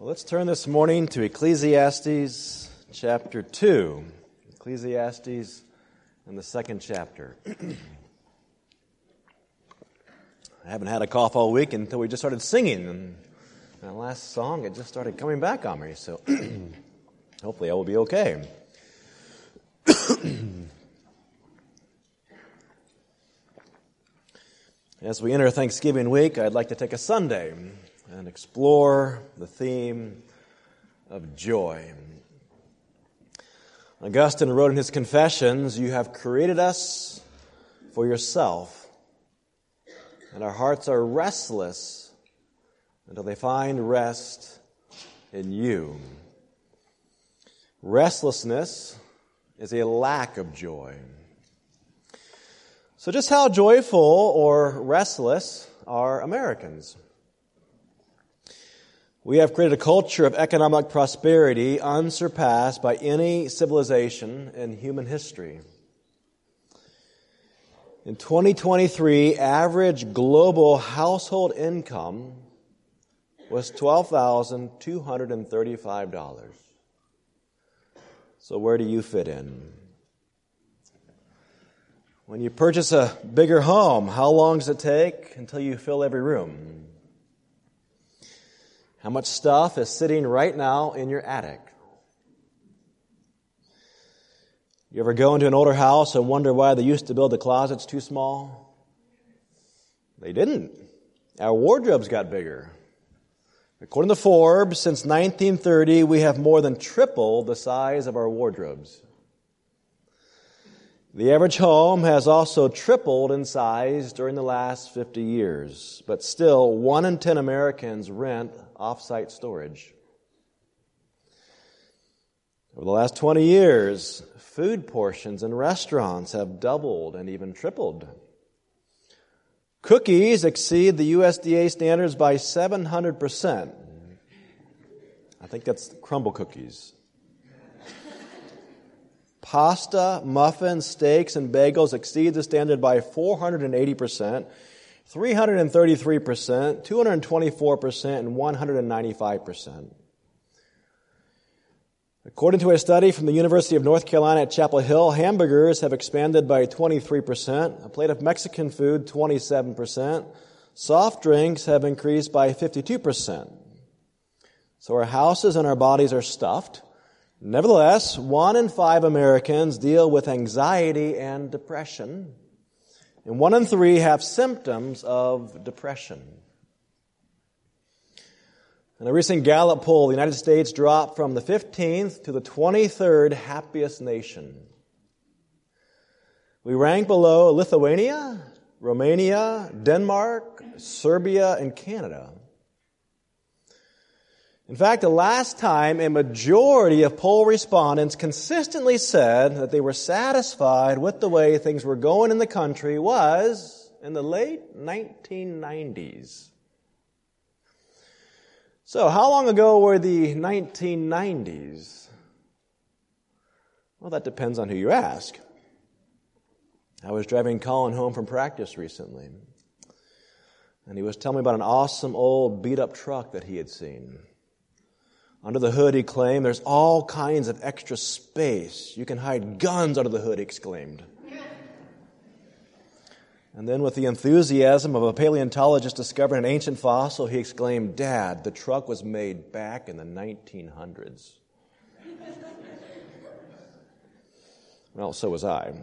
Well, let's turn this morning to Ecclesiastes chapter 2. Ecclesiastes in the second chapter. I haven't had a cough all week until we just started singing. And that last song, it just started coming back on me. So hopefully I will be okay. As we enter Thanksgiving week, I'd like to take a Sunday and explore the theme of joy. Augustine wrote in his Confessions, "You have created us for yourself, and our hearts are restless until they find rest in you." Restlessness is a lack of joy. So just how joyful or restless are Americans? We have created a culture of economic prosperity unsurpassed by any civilization in human history. In 2023, average global household income was $12,235. So where do you fit in? When you purchase a bigger home, how long does it take until you fill every room? How much stuff is sitting right now in your attic? You ever go into an older house and wonder why they used to build the closets too small? They didn't. Our wardrobes got bigger. According to Forbes, since 1930, we have more than tripled the size of our wardrobes. The average home has also tripled in size during the last 50 years, but still 1 in 10 Americans rent off-site storage. Over the last 20 years, food portions in restaurants have doubled and even tripled. Cookies exceed the USDA standards by 700%. I think that's crumble cookies. Pasta, muffins, steaks, and bagels exceed the standard by 480%, 333%, 224%, and 195%. According to a study from the University of North Carolina at Chapel Hill, hamburgers have expanded by 23%, a plate of Mexican food 27%, soft drinks have increased by 52%. So our houses and our bodies are stuffed. Nevertheless, 1 in 5 Americans deal with anxiety and depression, and 1 in 3 have symptoms of depression. In a recent Gallup poll, the United States dropped from the 15th to the 23rd happiest nation. We rank below Lithuania, Romania, Denmark, Serbia, and Canada. In fact, the last time a majority of poll respondents consistently said that they were satisfied with the way things were going in the country was in the late 1990s. So, how long ago were the 1990s? Well, that depends on who you ask. I was driving Colin home from practice recently, and he was telling me about an awesome old beat-up truck that he had seen. Under the hood, he claimed, there's all kinds of extra space. You can hide guns under the hood, he exclaimed. And then with the enthusiasm of a paleontologist discovering an ancient fossil, he exclaimed, "Dad, the truck was made back in the 1900s. Well, so was I.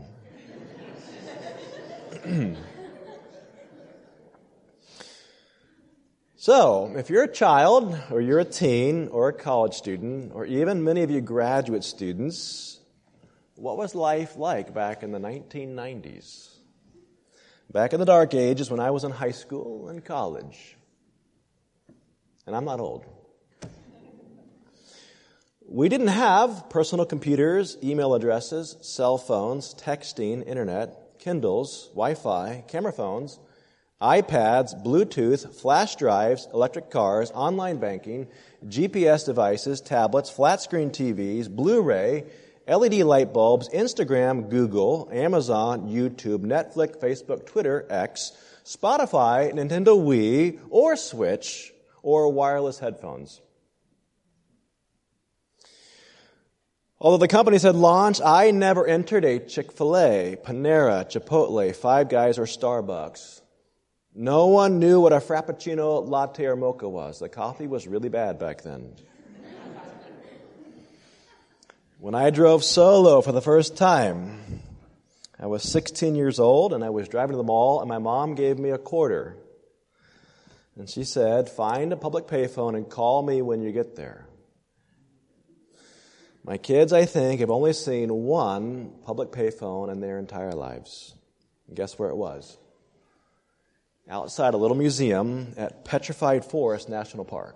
So, if you're a child, or you're a teen, or a college student, or even many of you graduate students, what was life like back in the 1990s? Back in the dark ages when I was in high school and college. And I'm not old. We didn't have personal computers, email addresses, cell phones, texting, internet, Kindles, Wi-Fi, camera phones, iPads, Bluetooth, flash drives, electric cars, online banking, GPS devices, tablets, flat-screen TVs, Blu-ray, LED light bulbs, Instagram, Google, Amazon, YouTube, Netflix, Facebook, Twitter, X, Spotify, Nintendo Wii, or Switch, or wireless headphones. Although the companies had launched, I never entered a Chick-fil-A, Panera, Chipotle, Five Guys, or Starbucks. No one knew what a Frappuccino, latte, or mocha was. The coffee was really bad back then. When I drove solo for the first time, I was 16 years old, and I was driving to the mall, and my mom gave me a quarter. And she said, "Find a public payphone and call me when you get there." My kids, I think, have only seen one public payphone in their entire lives. And guess where it was? Outside a little museum at Petrified Forest National Park.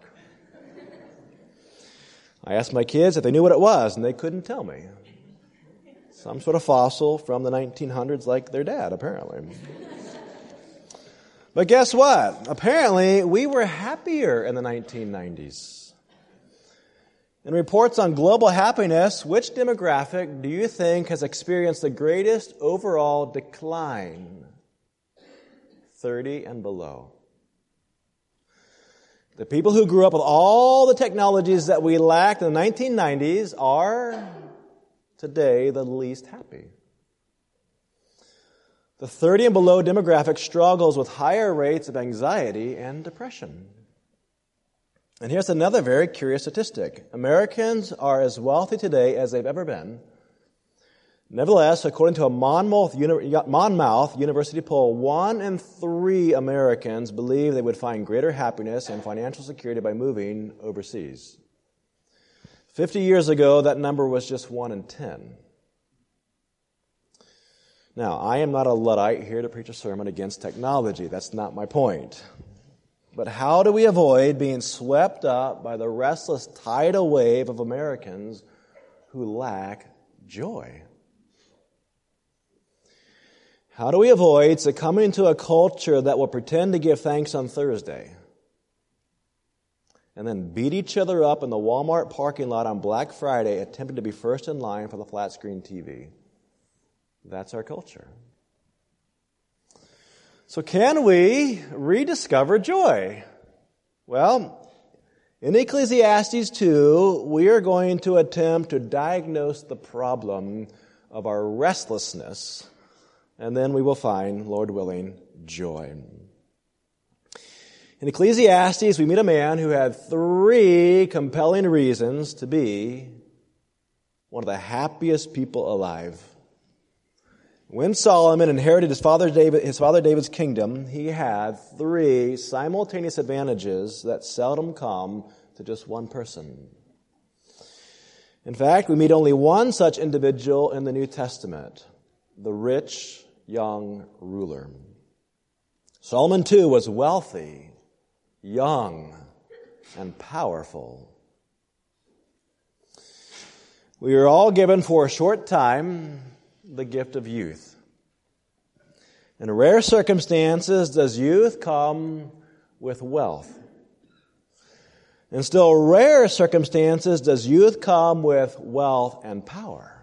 I asked my kids if they knew what it was, and they couldn't tell me. Some sort of fossil from the 1900s like their dad, apparently. But guess what? Apparently, we were happier in the 1990s. In reports on global happiness, which demographic do you think has experienced the greatest overall decline? 30 and below. The people who grew up with all the technologies that we lacked in the 1990s are today the least happy. The 30 and below demographic struggles with higher rates of anxiety and depression. And here's another very curious statistic. Americans are as wealthy today as they've ever been. Nevertheless, according to a Monmouth University poll, 1 in 3 Americans believe they would find greater happiness and financial security by moving overseas. 50 years ago, that number was just 1 in 10. Now, I am not a Luddite here to preach a sermon against technology. That's not my point. But how do we avoid being swept up by the restless tidal wave of Americans who lack joy? How do we avoid succumbing to a culture that will pretend to give thanks on Thursday and then beat each other up in the Walmart parking lot on Black Friday attempting to be first in line for the flat screen TV? That's our culture. So can we rediscover joy? Well, in Ecclesiastes 2, we are going to attempt to diagnose the problem of our restlessness, and then we will find, Lord willing, joy. In Ecclesiastes, we meet a man who had 3 compelling reasons to be one of the happiest people alive. When Solomon inherited his father David's kingdom, he had 3 simultaneous advantages that seldom come to just one person. In fact, we meet only one such individual in the New Testament, the rich young ruler. Solomon, too, was wealthy, young, and powerful. We are all given for a short time the gift of youth. In rare circumstances does youth come with wealth. In still rarer circumstances does youth come with wealth and power.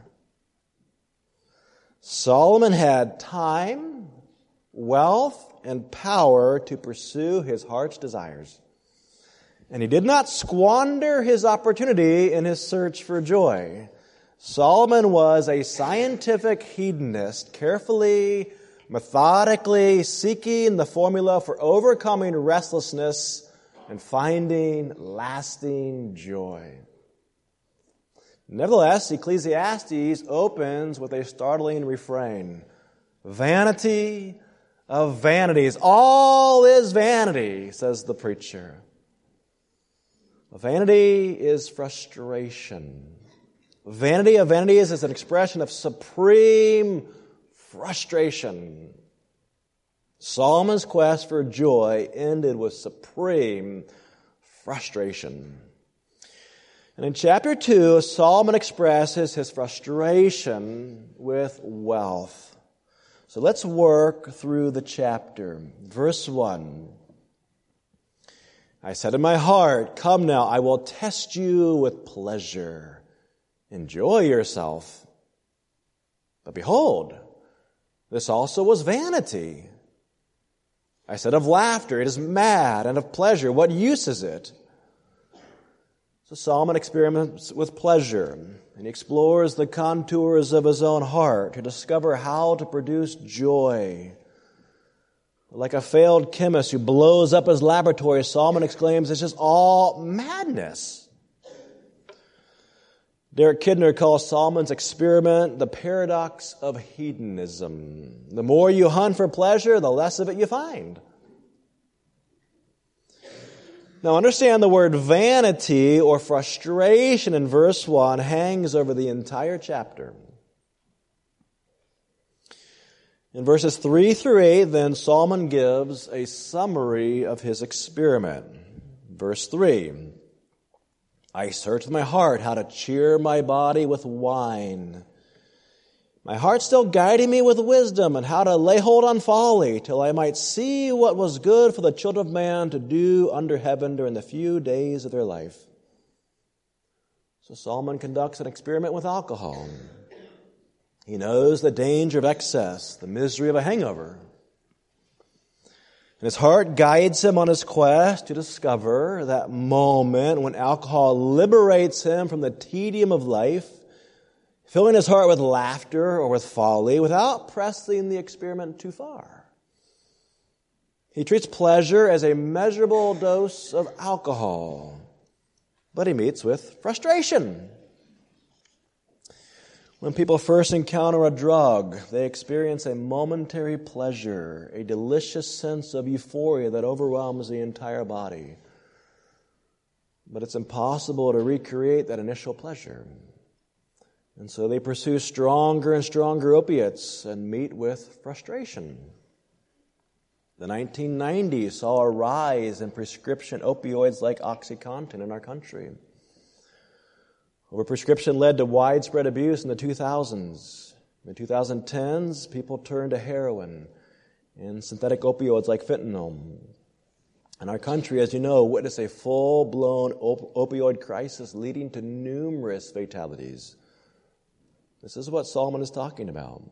Solomon had time, wealth, and power to pursue his heart's desires. And he did not squander his opportunity in his search for joy. Solomon was a scientific hedonist, carefully, methodically seeking the formula for overcoming restlessness and finding lasting joy. Nevertheless, Ecclesiastes opens with a startling refrain. Vanity of vanities. All is vanity, says the preacher. Vanity is frustration. Vanity of vanities is an expression of supreme frustration. Solomon's quest for joy ended with supreme frustration. And in chapter 2, Solomon expresses his frustration with wealth. So let's work through the chapter. Verse 1. I said in my heart, come now, I will test you with pleasure. Enjoy yourself. But behold, this also was vanity. I said of laughter, it is mad, and of pleasure, what use is it? So Solomon experiments with pleasure, and he explores the contours of his own heart to discover how to produce joy. Like a failed chemist who blows up his laboratory, Solomon exclaims, it's just all madness. Derek Kidner calls Solomon's experiment the paradox of hedonism. The more you hunt for pleasure, the less of it you find. Now understand the word vanity or frustration in verse 1 hangs over the entire chapter. In verses 3 through 8, then, Solomon gives a summary of his experiment. Verse 3, I searched with my heart how to cheer my body with wine. My heart still guiding me with wisdom and how to lay hold on folly till I might see what was good for the children of man to do under heaven during the few days of their life. So Solomon conducts an experiment with alcohol. He knows the danger of excess, the misery of a hangover. And his heart guides him on his quest to discover that moment when alcohol liberates him from the tedium of life, filling his heart with laughter or with folly without pressing the experiment too far. He treats pleasure as a measurable dose of alcohol, but he meets with frustration. When people first encounter a drug, they experience a momentary pleasure, a delicious sense of euphoria that overwhelms the entire body. But it's impossible to recreate that initial pleasure. And so they pursue stronger and stronger opiates and meet with frustration. The 1990s saw a rise in prescription opioids like OxyContin in our country. Overprescription led to widespread abuse in the 2000s. In the 2010s, people turned to heroin and synthetic opioids like fentanyl. And our country, as you know, witnessed a full-blown opioid crisis leading to numerous fatalities. This is what Solomon is talking about.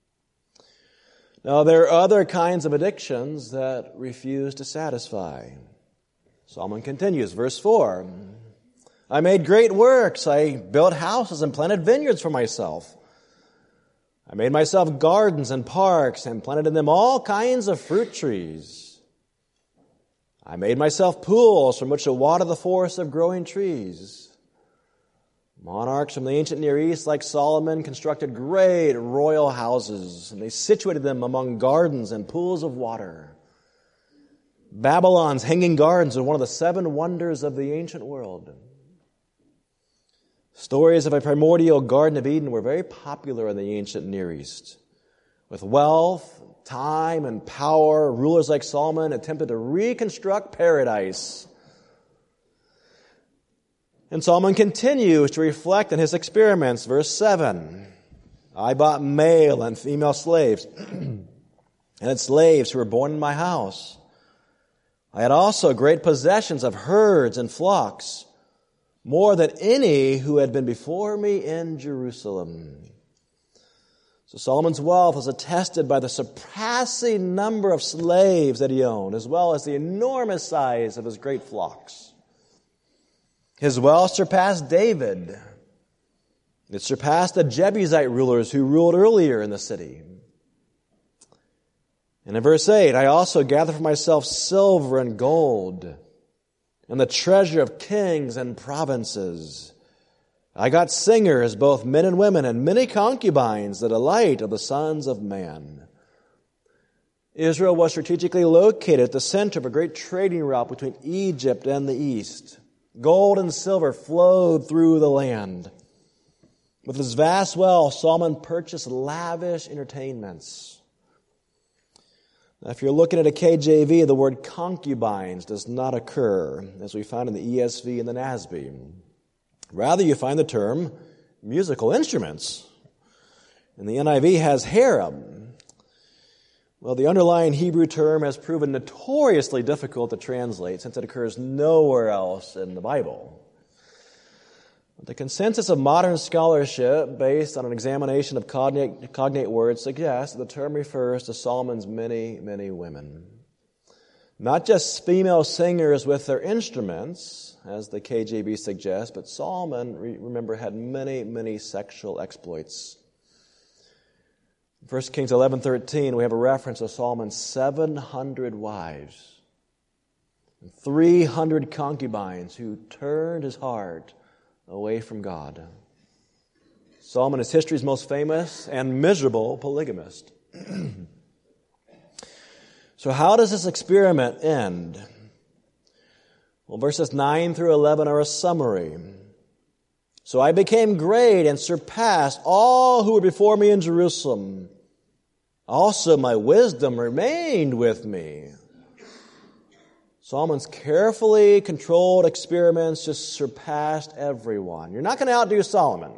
Now, there are other kinds of addictions that refuse to satisfy. Solomon continues, verse 4. I made great works. I built houses and planted vineyards for myself. I made myself gardens and parks and planted in them all kinds of fruit trees. I made myself pools from which to water the forests of growing trees. Monarchs from the ancient Near East, like Solomon, constructed great royal houses, and they situated them among gardens and pools of water. Babylon's Hanging Gardens are one of the 7 wonders of the ancient world. Stories of a primordial Garden of Eden were very popular in the ancient Near East. With wealth, time, and power, rulers like Solomon attempted to reconstruct paradise. And Solomon continues to reflect on his experiments. Verse 7, I bought male and female slaves, and slaves who were born in my house. I had also great possessions of herds and flocks, more than any who had been before me in Jerusalem. So Solomon's wealth is attested by the surpassing number of slaves that he owned, as well as the enormous size of his great flocks. His wealth surpassed David. It surpassed the Jebusite rulers who ruled earlier in the city. And in verse 8, I also gathered for myself silver and gold, and the treasure of kings and provinces. I got singers, both men and women, and many concubines, the delight of the sons of man. Israel was strategically located at the center of a great trading route between Egypt and the east. Gold and silver flowed through the land. With his vast wealth, Solomon purchased lavish entertainments. Now, if you're looking at a KJV, the word concubines does not occur, as we find in the ESV and the NASB. Rather, you find the term musical instruments. And the NIV has harem. Well, the underlying Hebrew term has proven notoriously difficult to translate since it occurs nowhere else in the Bible. The consensus of modern scholarship, based on an examination of cognate words, suggests that the term refers to Solomon's many, many women. Not just female singers with their instruments, as the KJV suggests, but Solomon, remember, had many, many sexual exploits. In 1 Kings 11:13, we have a reference to Solomon's 700 wives and 300 concubines who turned his heart away from God. Solomon is history's most famous and miserable polygamist. So how does this experiment end? Well, verses 9 through 11 are a summary. So I became great and surpassed all who were before me in Jerusalem. Also my wisdom remained with me. Solomon's carefully controlled experiments just surpassed everyone. You're not going to outdo Solomon.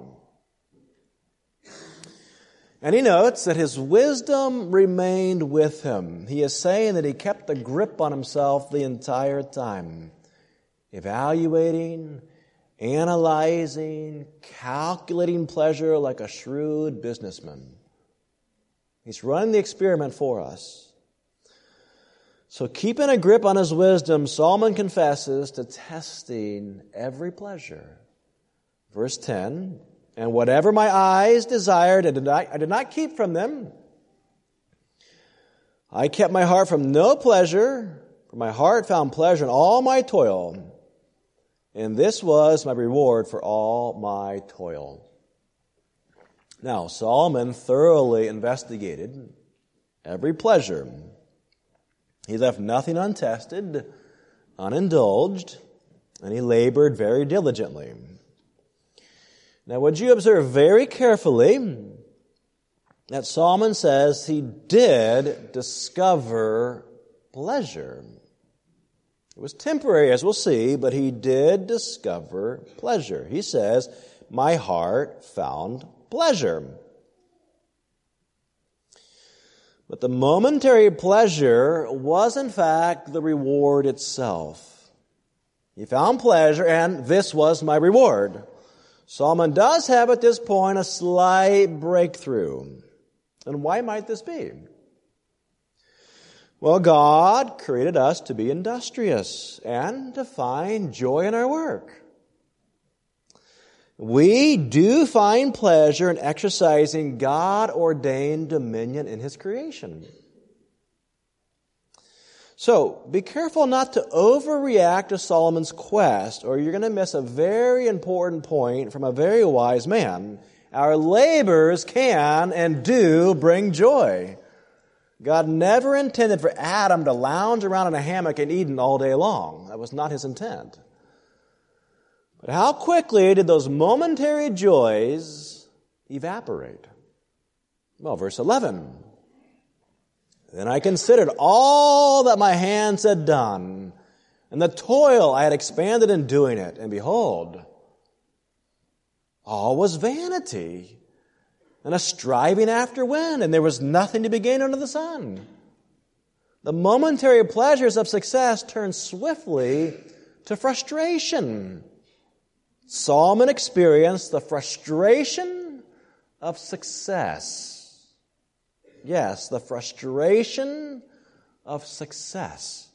And he notes that his wisdom remained with him. He is saying that he kept the grip on himself the entire time, evaluating, analyzing, calculating pleasure like a shrewd businessman. He's running the experiment for us. So keeping a grip on his wisdom, Solomon confesses to testing every pleasure. Verse 10, and whatever my eyes desired, I did not keep from them. I kept my heart from no pleasure, for my heart found pleasure in all my toil. And this was my reward for all my toil. Now, Solomon thoroughly investigated every pleasure. He left nothing untested, unindulged, and he labored very diligently. Now, would you observe very carefully that Solomon says he did discover pleasure. It was temporary, as we'll see, but he did discover pleasure. He says, my heart found pleasure. But the momentary pleasure was, in fact, the reward itself. He found pleasure, and this was my reward. Solomon does have at this point a slight breakthrough. And why might this be? Well, God created us to be industrious and to find joy in our work. We do find pleasure in exercising God-ordained dominion in His creation. So, be careful not to overreact to Solomon's quest, or you're going to miss a very important point from a very wise man. Our labors can and do bring joy. God never intended for Adam to lounge around in a hammock in Eden all day long. That was not His intent. But how quickly did those momentary joys evaporate? Well, verse 11. Then I considered all that my hands had done, and the toil I had expended in doing it, and behold, all was vanity, and a striving after wind, and there was nothing to be gained under the sun. The momentary pleasures of success turned swiftly to frustration. Solomon experienced the frustration of success. Yes, the frustration of success.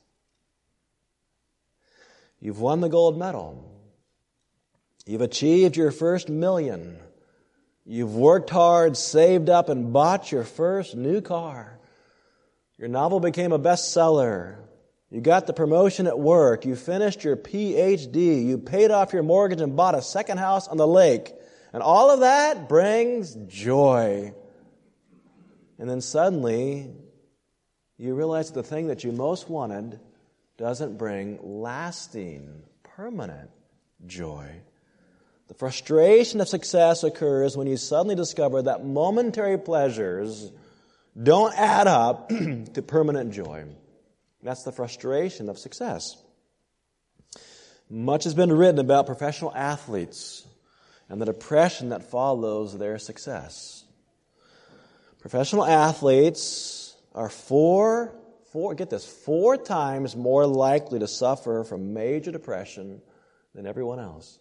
You've won the gold medal. You've achieved your first $1 million. You've worked hard, saved up, and bought your first new car. Your novel became a bestseller. You got the promotion at work. You finished your PhD. You paid off your mortgage and bought a second house on the lake. And all of that brings joy. And then suddenly, you realize the thing that you most wanted doesn't bring lasting, permanent joy. The frustration of success occurs when you suddenly discover that momentary pleasures don't add up to permanent joy. That's the frustration of success. Much has been written about professional athletes and the depression that follows their success. Professional athletes are four times more likely to suffer from major depression than everyone else.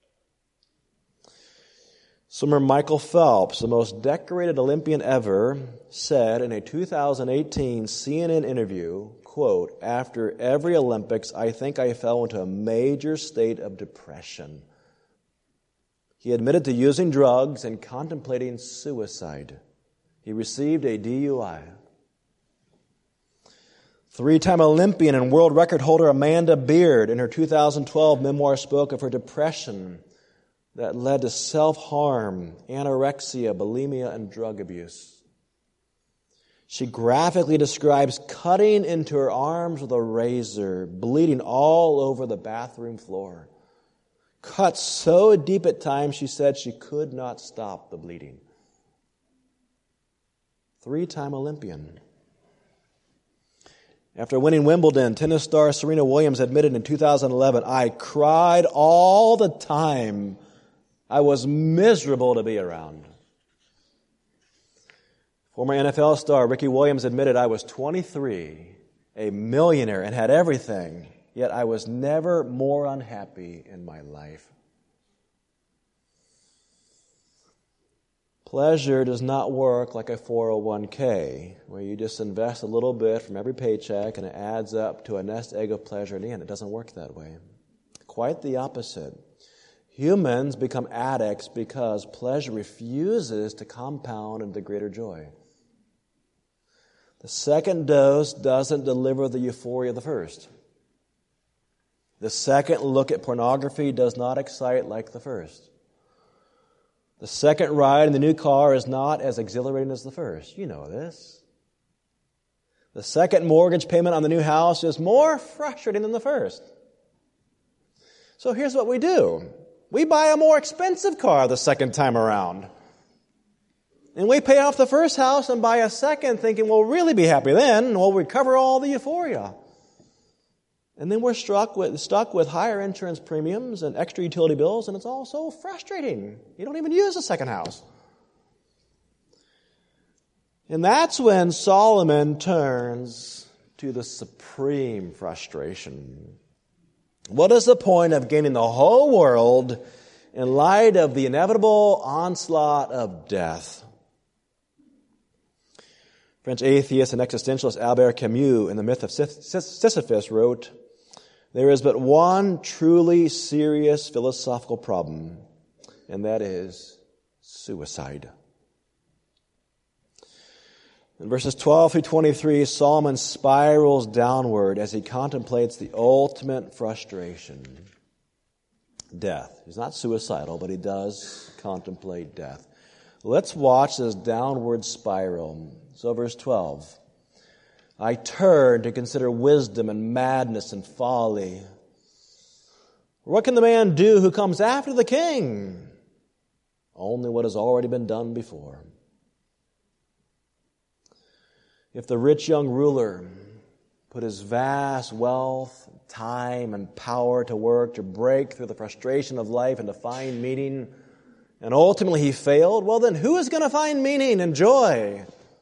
Swimmer Michael Phelps, the most decorated Olympian ever, said in a 2018 CNN interview, quote, "After every Olympics, I think I fell into a major state of depression." He admitted to using drugs and contemplating suicide. He received a DUI. Three-time Olympian and world record holder Amanda Beard in her 2012 memoir spoke of her depression that led to self-harm, anorexia, bulimia, and drug abuse. She graphically describes cutting into her arms with a razor, bleeding all over the bathroom floor. Cut so deep at times, she said she could not stop the bleeding. Three-time Olympian. After winning Wimbledon, tennis star Serena Williams admitted in 2011, "I cried all the time. I was miserable to be around." Former NFL star Ricky Williams admitted, "I was 23, a millionaire, and had everything. Yet I was never more unhappy in my life." Pleasure does not work like a 401k, where you just invest a little bit from every paycheck and it adds up to a nest egg of pleasure in the end. It doesn't work that way. Quite the opposite. Humans become addicts because pleasure refuses to compound into greater joy. The second dose doesn't deliver the euphoria of the first. The second look at pornography does not excite like the first. The second ride in the new car is not as exhilarating as the first. You know this. The second mortgage payment on the new house is more frustrating than the first. So here's what we do. We buy a more expensive car the second time around. And we pay off the first house and buy a second thinking we'll really be happy then. We'll recover all the euphoria. And then we're stuck with higher insurance premiums and extra utility bills, and it's all so frustrating. You don't even use the second house. And that's when Solomon turns to the supreme frustration. What is the point of gaining the whole world in light of the inevitable onslaught of death? French atheist and existentialist Albert Camus, in The Myth of Sisyphus, wrote, "There is but one truly serious philosophical problem, and that is suicide." In verses 12 through 23, Solomon spirals downward as he contemplates the ultimate frustration, death. He's not suicidal, but he does contemplate death. Let's watch this downward spiral. So verse 12, "I turn to consider wisdom and madness and folly. What can the man do who comes after the king? Only what has already been done before." If the rich young ruler put his vast wealth, time, and power to work to break through the frustration of life and to find meaning, and ultimately he failed, well then who is going to find meaning and joy?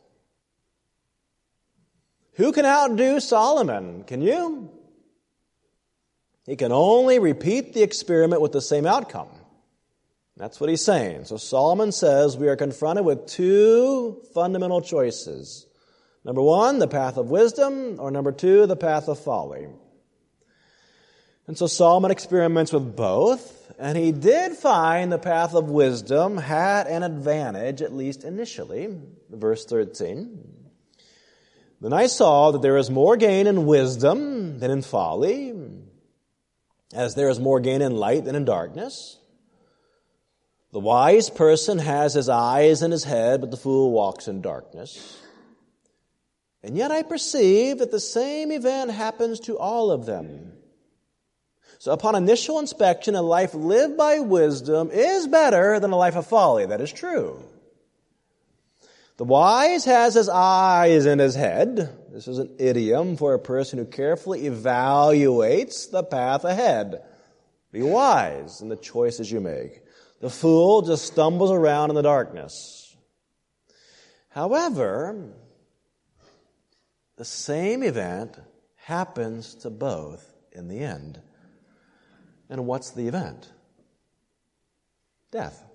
Who can outdo Solomon? Can you? He can only repeat the experiment with the same outcome. That's what he's saying. So Solomon says we are confronted with two fundamental choices. Number one, the path of wisdom, or number two, the path of folly. And so Solomon experiments with both, and he did find the path of wisdom had an advantage, at least initially. Verse 13. "Then I saw that there is more gain in wisdom than in folly, as there is more gain in light than in darkness. The wise person has his eyes in his head, but the fool walks in darkness. And yet I perceive that the same event happens to all of them. So upon initial inspection, a life lived by wisdom is better than a life of folly. That is true. The wise has his eyes in his head." This is an idiom for a person who carefully evaluates the path ahead. Be wise in the choices you make. The fool just stumbles around in the darkness. However, the same event happens to both in the end. And what's the event? Death.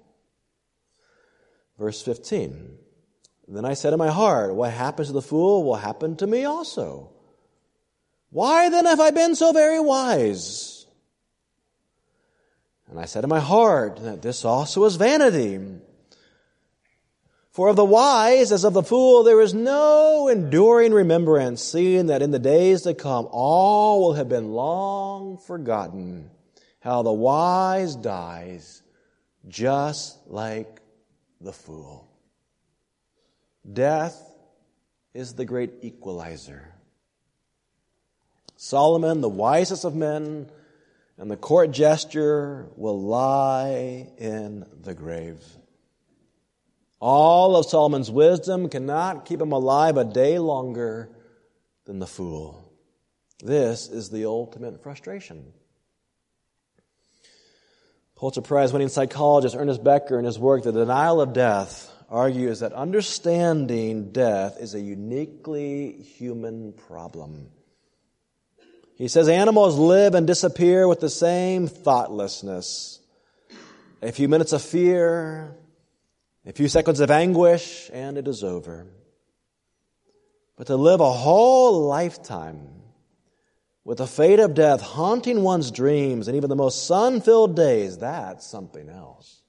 Verse 15. "Then I said in my heart, what happens to the fool will happen to me also. Why then have I been so very wise? And I said in my heart that this also is vanity. For of the wise as of the fool there is no enduring remembrance, seeing that in the days to come all will have been long forgotten. How the wise dies just like the fool. Death is the great equalizer. Solomon, the wisest of men, and the court jester will lie in the grave. All of Solomon's wisdom cannot keep him alive a day longer than the fool. This is the ultimate frustration. Pulitzer Prize-winning psychologist Ernest Becker, in his work, The Denial of Death, argues that understanding death is a uniquely human problem. He says animals live and disappear with the same thoughtlessness. A few minutes of fear, a few seconds of anguish, and it is over. But to live a whole lifetime with the fate of death haunting one's dreams and even the most sun-filled days, that's something else.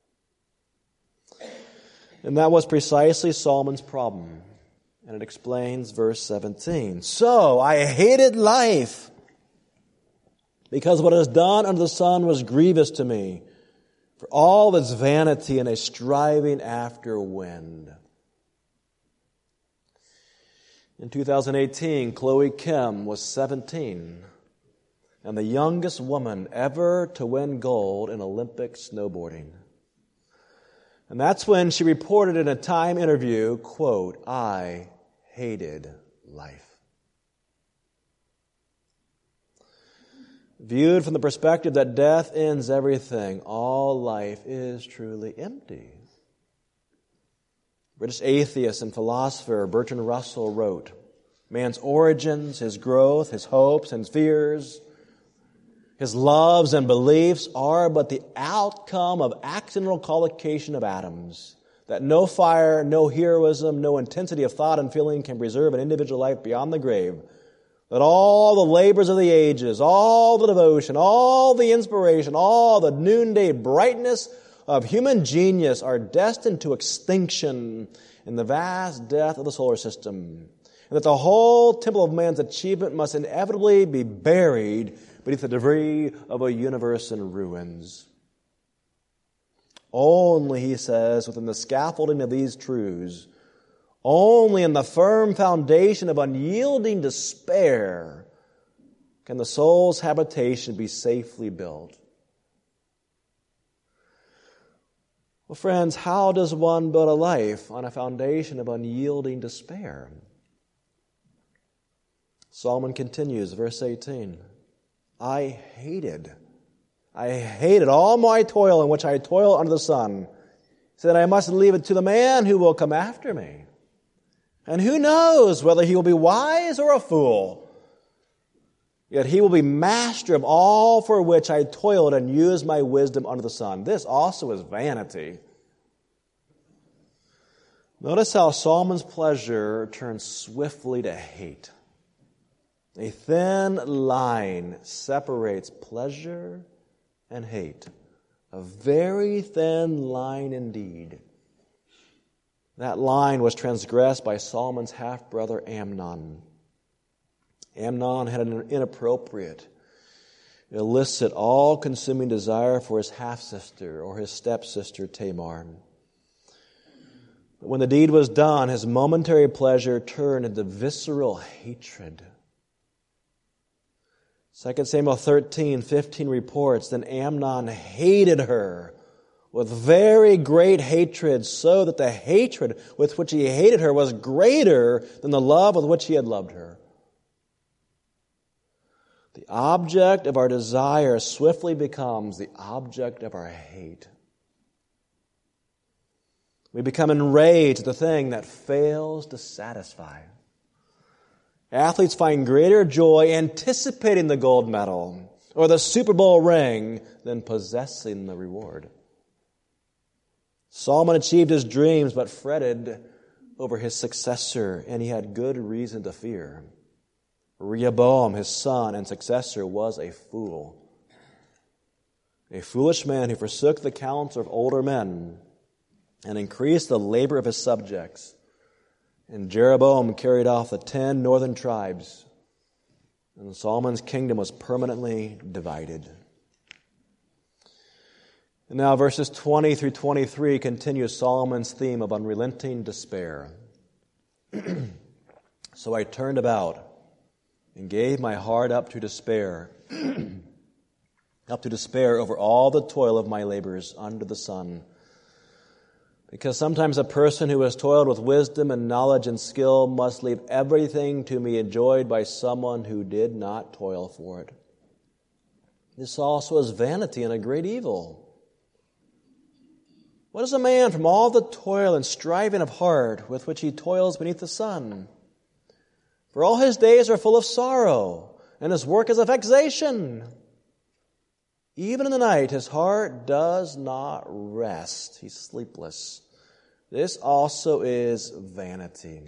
And that was precisely Solomon's problem. And it explains verse 17. So I hated life because what is done under the sun was grievous to me, for all its vanity and a striving after wind. In 2018, Chloe Kim was 17 and the youngest woman ever to win gold in Olympic snowboarding. And that's when she reported in a Time interview, quote, I hated life. Viewed from the perspective that death ends everything, all life is truly empty. British atheist and philosopher Bertrand Russell wrote, man's origins, his growth, his hopes and fears, his loves and beliefs are but the outcome of accidental collocation of atoms, that no fire, no heroism, no intensity of thought and feeling can preserve an individual life beyond the grave, that all the labors of the ages, all the devotion, all the inspiration, all the noonday brightness of human genius are destined to extinction in the vast death of the solar system, and that the whole temple of man's achievement must inevitably be buried beneath the debris of a universe in ruins. Only, he says, within the scaffolding of these truths, only in the firm foundation of unyielding despair can the soul's habitation be safely built. Well, friends, how does one build a life on a foundation of unyielding despair? Solomon continues, verse 18. I hated all my toil in which I toil under the sun. He said, I must leave it to the man who will come after me. And who knows whether he will be wise or a fool? Yet he will be master of all for which I toiled and used my wisdom under the sun. This also is vanity. Notice how Solomon's pleasure turns swiftly to hate. A thin line separates pleasure and hate. A very thin line indeed. That line was transgressed by Solomon's half-brother Amnon. Amnon had an inappropriate, illicit, all-consuming desire for his half-sister or his stepsister Tamar. But when the deed was done, his momentary pleasure turned into visceral hatred. 2 Samuel 13:15 reports, then Amnon hated her with very great hatred, so that the hatred with which he hated her was greater than the love with which he had loved her. The object of our desire swiftly becomes the object of our hate. We become enraged at the thing that fails to satisfy. Athletes find greater joy anticipating the gold medal or the Super Bowl ring than possessing the reward. Solomon achieved his dreams but fretted over his successor, and he had good reason to fear. Rehoboam, his son and successor, was a fool. A foolish man who forsook the counsel of older men and increased the labor of his subjects. And Jeroboam carried off the 10 northern tribes, and Solomon's kingdom was permanently divided. And now verses 20 through 23 continue Solomon's theme of unrelenting despair. So I turned about and gave my heart up to despair, over all the toil of my labors under the sun. Because sometimes a person who has toiled with wisdom and knowledge and skill must leave everything to be enjoyed by someone who did not toil for it. This also is vanity and a great evil. What is a man from all the toil and striving of heart with which he toils beneath the sun? For all his days are full of sorrow, and his work is a vexation. Even in the night his heart does not rest. He's sleepless. This also is vanity.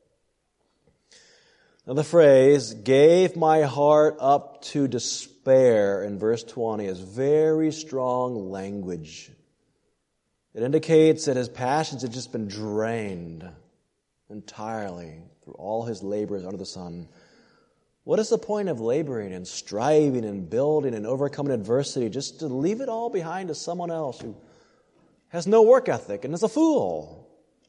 Now the phrase, gave my heart up to despair, in verse 20 is very strong language. It indicates that his passions had just been drained entirely through all his labors under the sun. What is the point of laboring and striving and building and overcoming adversity just to leave it all behind to someone else who has no work ethic and is a fool?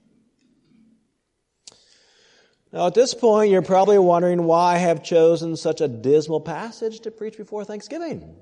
Now at this point, you're probably wondering why I have chosen such a dismal passage to preach before Thanksgiving.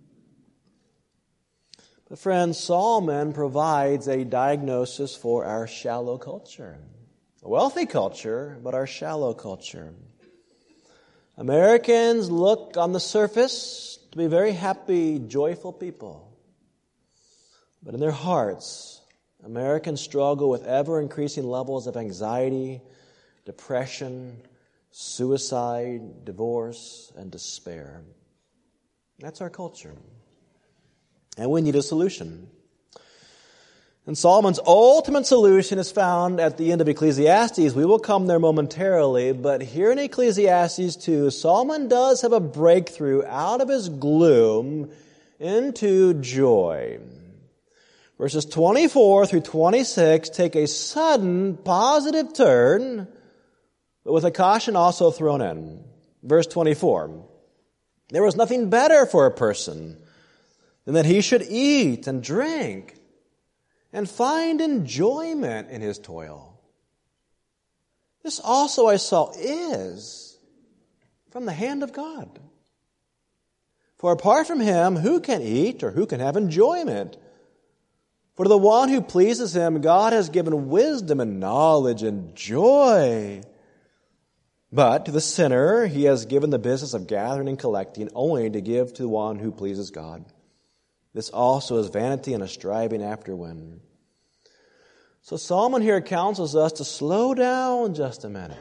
But friends, Solomon provides a diagnosis for our shallow culture. A wealthy culture, but our shallow culture. Americans look on the surface to be very happy, joyful people. But in their hearts, Americans struggle with ever-increasing levels of anxiety, depression, suicide, divorce, and despair. That's our culture. And we need a solution. And Solomon's ultimate solution is found at the end of Ecclesiastes. We will come there momentarily, but here in Ecclesiastes 2, Solomon does have a breakthrough out of his gloom into joy. Verses 24 through 26 take a sudden positive turn, but with a caution also thrown in. Verse 24, there was nothing better for a person than that he should eat and drink and find enjoyment in his toil. This also I saw is from the hand of God. For apart from him, who can eat or who can have enjoyment? For to the one who pleases him, God has given wisdom and knowledge and joy. But to the sinner, he has given the business of gathering and collecting only to give to the one who pleases God. This also is vanity and a striving after wind. So Solomon here counsels us to slow down just a minute.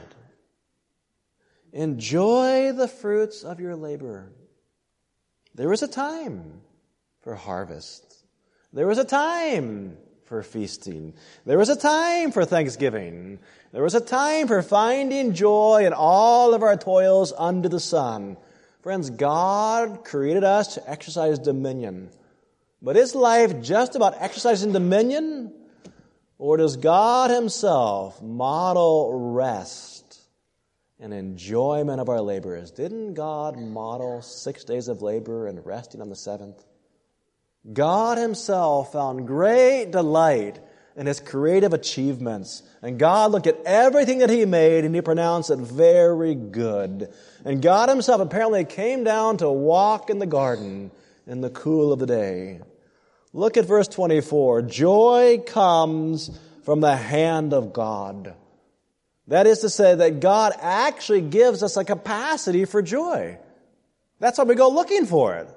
Enjoy the fruits of your labor. There is a time for harvest. There is a time for feasting. There is a time for Thanksgiving. There is a time for finding joy in all of our toils under the sun. Friends, God created us to exercise dominion. But is life just about exercising dominion? Or does God himself model rest and enjoyment of our labors? Didn't God model 6 days of labor and resting on the seventh? God himself found great delight in his creative achievements. And God looked at everything that he made and he pronounced it very good. And God himself apparently came down to walk in the garden in the cool of the day. Look at verse 24. Joy comes from the hand of God. That is to say that God actually gives us a capacity for joy. That's why we go looking for it.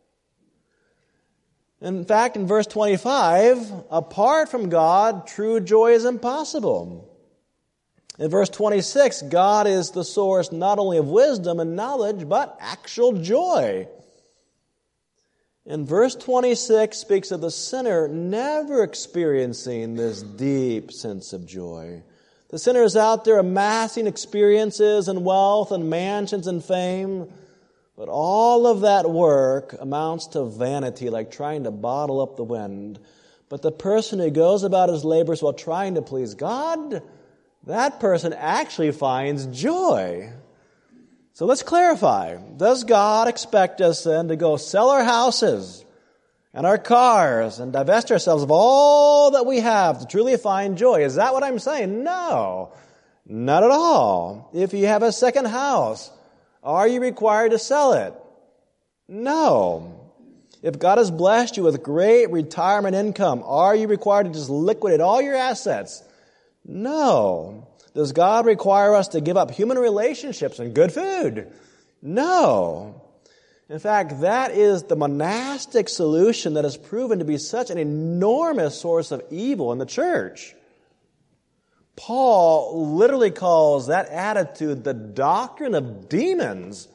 In fact, in verse 25, apart from God, true joy is impossible. In verse 26, God is the source not only of wisdom and knowledge, but actual joy. And verse 26 speaks of the sinner never experiencing this deep sense of joy. The sinner is out there amassing experiences and wealth and mansions and fame. But all of that work amounts to vanity, like trying to bottle up the wind. But the person who goes about his labors while trying to please God, that person actually finds joy. So let's clarify. Does God expect us then to go sell our houses and our cars and divest ourselves of all that we have to truly find joy? Is that what I'm saying? No, not at all. If you have a second house, are you required to sell it? No. If God has blessed you with great retirement income, are you required to just liquidate all your assets? No. Does God require us to give up human relationships and good food? No. In fact, that is the monastic solution that has proven to be such an enormous source of evil in the church. Paul literally calls that attitude the doctrine of demons.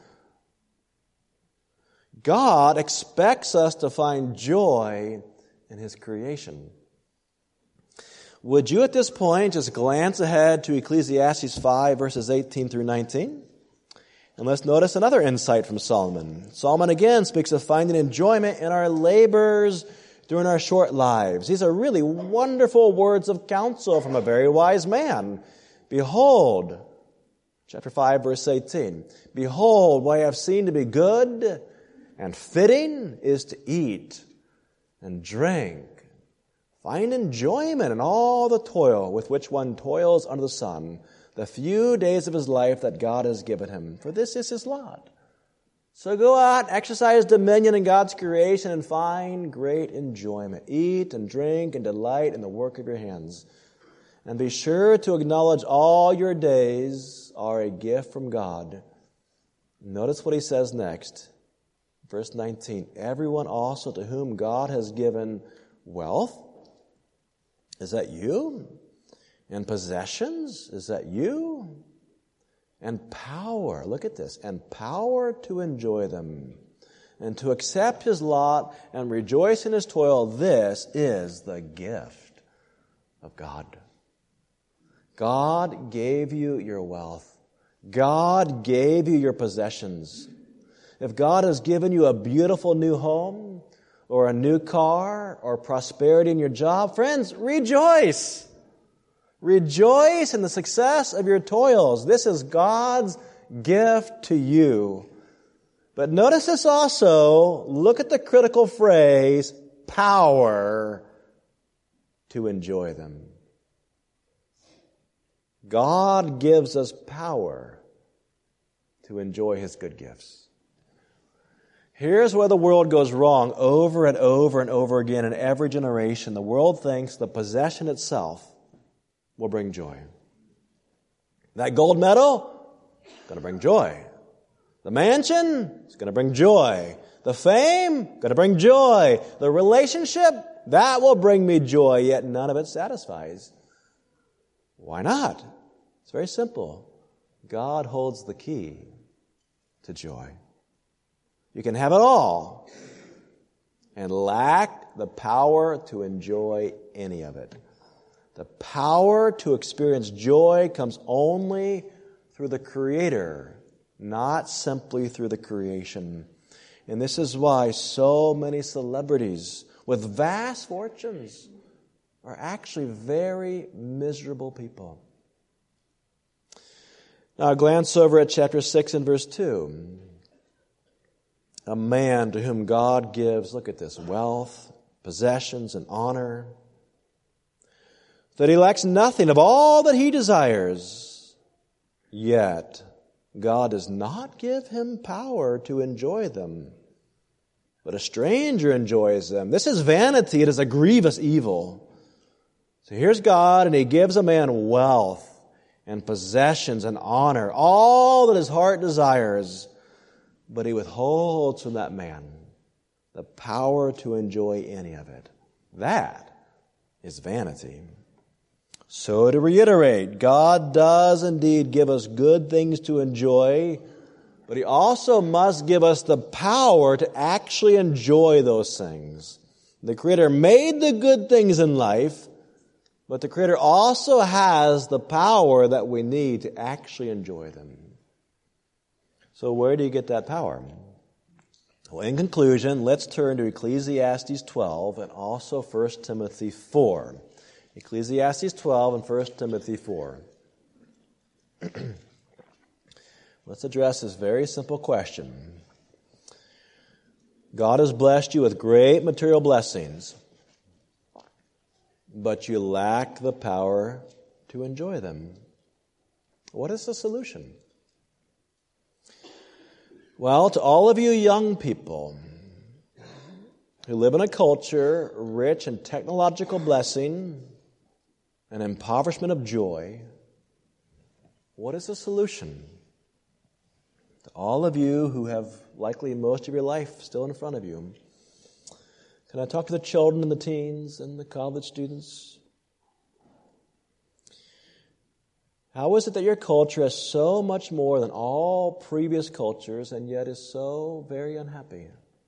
God expects us to find joy in His creation. Would you at this point just glance ahead to Ecclesiastes 5, verses 18 through 19? And let's notice another insight from Solomon. Solomon again speaks of finding enjoyment in our labors during our short lives. These are really wonderful words of counsel from a very wise man. Behold, chapter 5, verse 18. Behold, what I have seen to be good and fitting is to eat and drink. Find enjoyment in all the toil with which one toils under the sun, the few days of his life that God has given him, for this is his lot. So go out, exercise dominion in God's creation, and find great enjoyment. Eat and drink and delight in the work of your hands. And be sure to acknowledge all your days are a gift from God. Notice what he says next. Verse 19, everyone also to whom God has given wealth, is that you? And possessions, is that you? And power, look at this, and power to enjoy them, and to accept his lot and rejoice in his toil, this is the gift of God. God gave you your wealth. God gave you your possessions. If God has given you a beautiful new home, or a new car, or prosperity in your job, friends, rejoice. Rejoice in the success of your toils. This is God's gift to you. But notice this also. Look at the critical phrase, power to enjoy them. God gives us power to enjoy his good gifts. Here's where the world goes wrong over and over and over again in every generation. The world thinks the possession itself will bring joy. That gold medal is going to bring joy. The mansion is going to bring joy. The fame, going to bring joy. The relationship, that will bring me joy, yet none of it satisfies. Why not? It's very simple. God holds the key to joy. You can have it all and lack the power to enjoy any of it. The power to experience joy comes only through the Creator, not simply through the creation. And this is why so many celebrities with vast fortunes are actually very miserable people. Now glance over at chapter 6 and verse 2. A man to whom God gives, look at this, wealth, possessions, and honor, that he lacks nothing of all that he desires, yet God does not give him power to enjoy them, but a stranger enjoys them. This is vanity. It is a grievous evil. So here's God, and he gives a man wealth and possessions and honor, all that his heart desires, but he withholds from that man the power to enjoy any of it. That is vanity. So to reiterate, God does indeed give us good things to enjoy, but he also must give us the power to actually enjoy those things. The Creator made the good things in life, But the Creator also has the power that we need to actually enjoy them. So where do you get that power? Well, in conclusion, let's turn to Ecclesiastes 12 and also 1 Timothy 4. Ecclesiastes 12 and 1 Timothy 4. Let's address this very simple question. God has blessed you with great material blessings, but you lack the power to enjoy them. What is the solution? Well, to all of you young people who live in a culture rich in technological blessing and impoverishment of joy, what is the solution? To all of you who have likely most of your life still in front of you, can I talk to the children and the teens and the college students? How is it that your culture has so much more than all previous cultures and yet is so very unhappy?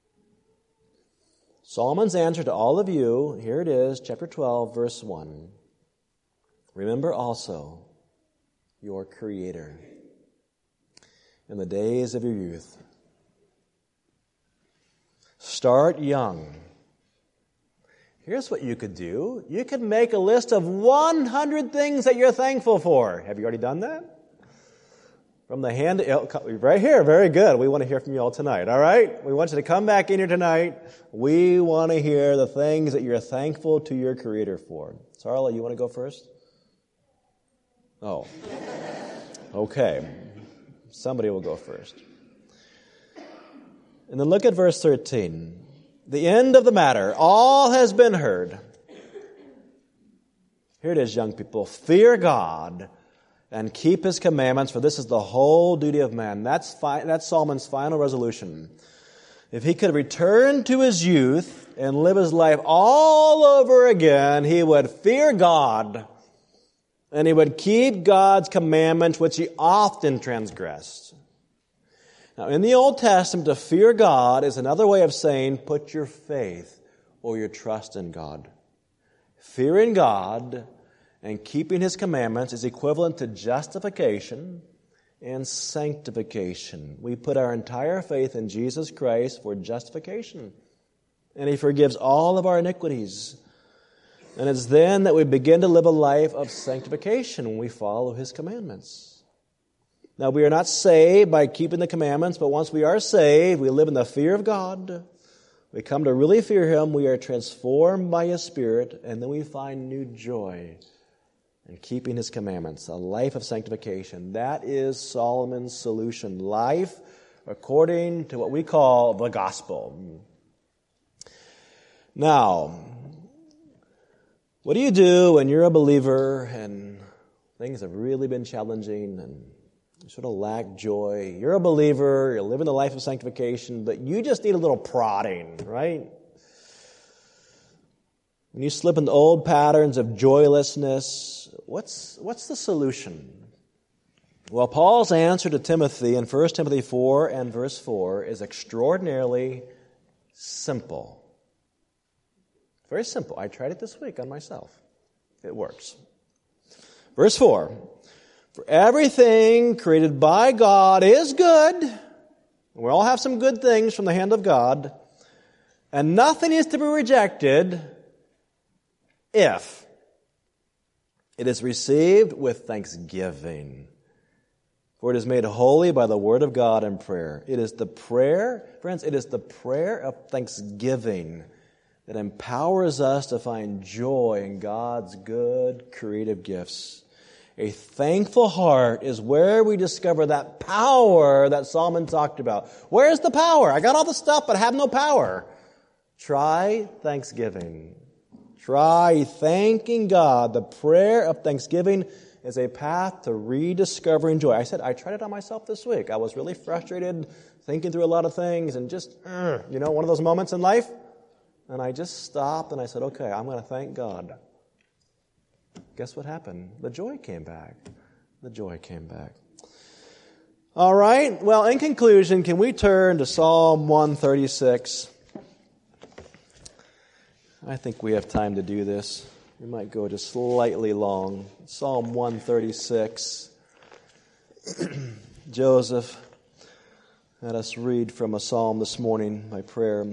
Solomon's answer to all of you, here it is, chapter 12, verse 1. Remember also your Creator in the days of your youth. Start young. Here's what you could do. You could make a list of 100 things that you're thankful for. Have you already done that? From the hand, right here, very good. We want to hear from you all tonight, all right? We want you to come back in here tonight. We want to hear the things that you're thankful to your Creator for. Sarla, you want to go first? Oh. Okay. Somebody will go first. And then look at verse 13. The end of the matter. All has been heard. Here it is, young people. Fear God and keep His commandments, for this is the whole duty of man. That's Solomon's final resolution. If he could return to his youth and live his life all over again, he would fear God and he would keep God's commandments, which he often transgressed. Now, in the Old Testament, to fear God is another way of saying put your faith or your trust in God. Fearing God and keeping His commandments is equivalent to justification and sanctification. We put our entire faith in Jesus Christ for justification, and He forgives all of our iniquities. And it's then that we begin to live a life of sanctification when we follow His commandments. Now, we are not saved by keeping the commandments, but once we are saved, we live in the fear of God. We come to really fear Him. We are transformed by His Spirit, and then we find new joy in keeping His commandments, a life of sanctification. That is Solomon's solution. Life according to what we call the gospel. Now, what do you do when you're a believer and things have really been challenging and you sort of lack joy? You're a believer, you're living the life of sanctification, but you just need a little prodding, right? When you slip into old patterns of joylessness, what's the solution? Well, Paul's answer to Timothy in 1 Timothy 4 and verse 4 is extraordinarily simple. Very simple. I tried it this week on myself. It works. Verse 4. For everything created by God is good. We all have some good things from the hand of God. And nothing is to be rejected if it is received with thanksgiving. For it is made holy by the word of God and prayer. It is the prayer, friends, it is the prayer of thanksgiving that empowers us to find joy in God's good creative gifts. A thankful heart is where we discover that power that Solomon talked about. Where's the power? I got all the stuff, but I have no power. Try thanksgiving. Try thanking God. The prayer of thanksgiving is a path to rediscovering joy. I tried it on myself this week. I was really frustrated, thinking through a lot of things, and just, one of those moments in life. And I just stopped and I said, okay, I'm going to thank God. Guess what happened? The joy came back. The joy came back. All right. Well, in conclusion, can we turn to Psalm 136? I think we have time to do this. We might go just slightly long. Psalm 136. Joseph had us read from a psalm this morning by prayer.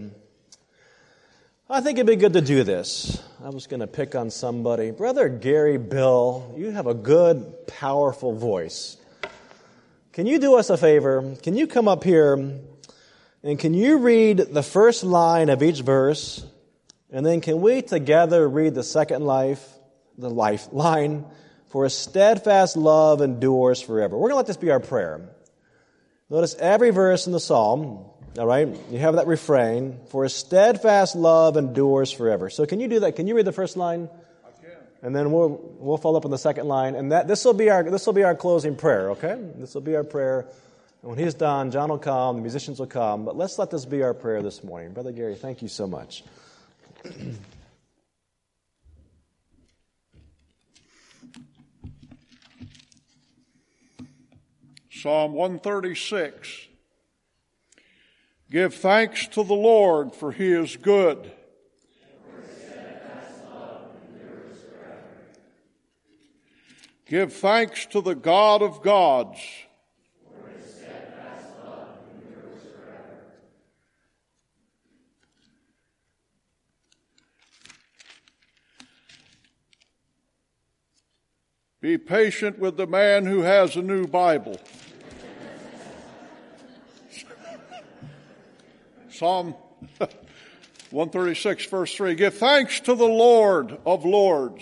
I think it'd be good to do this. I was going to pick on somebody. Brother Gary Bill, you have a good, powerful voice. Can you do us a favor? Can you come up here and can you read the first line of each verse? And then can we together read the second line? For a steadfast love endures forever. We're going to let this be our prayer. Notice every verse in the psalm, all right? You have that refrain. For a steadfast love endures forever. So can you do that? Can you read the first line? I can. And then we'll follow up on the second line. And this will be our closing prayer, okay? This will be our prayer. And when he's done, John will come, the musicians will come. But let's let this be our prayer this morning. Brother Gary, thank you so much. Psalm 136. Give thanks to the Lord, for he is good. Give thanks to the God of gods. Be patient with the man who has a new Bible. Psalm 136, verse 3. Give thanks to the Lord of lords.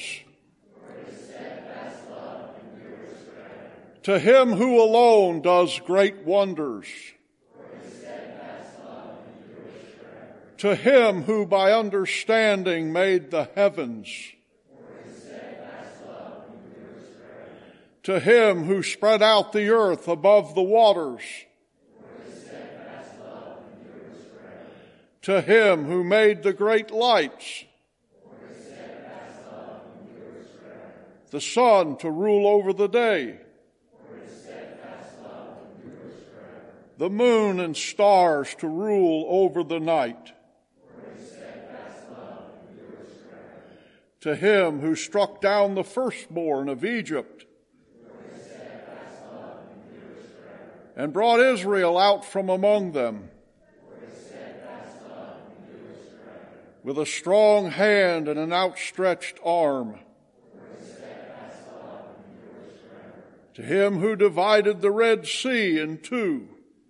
To him who alone does great wonders. To him who by understanding made the heavens. To him who spread out the earth above the waters. To him who made the great lights. The sun to rule over the day. The moon and stars to rule over the night. To him who struck down the firstborn of Egypt and brought Israel out from among them with a strong hand and an outstretched arm. To him who divided the Red Sea in two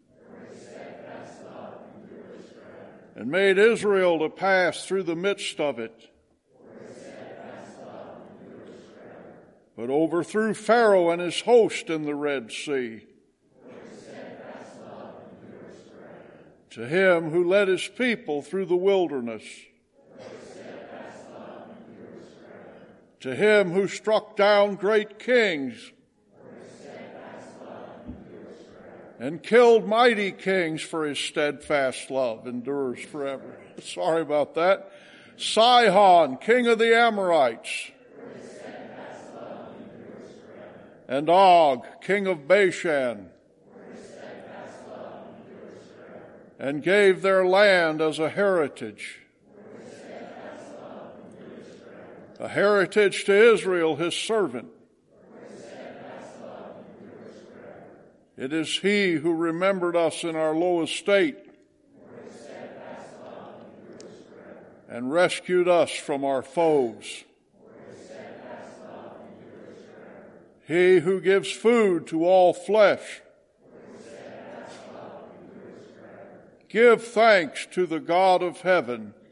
and made Israel to pass through the midst of it, but overthrew Pharaoh and his host in the Red Sea. To him who led his people through the wilderness. To him who struck down great kings and killed mighty kings, for his steadfast love endures forever. Sorry about that. Sihon, king of the Amorites. And Og, king of Bashan. And gave their land as a heritage. A heritage to Israel, his servant. It is he who remembered us in our low estate and rescued us from our foes. He who gives food to all flesh. Give thanks to the God of heaven.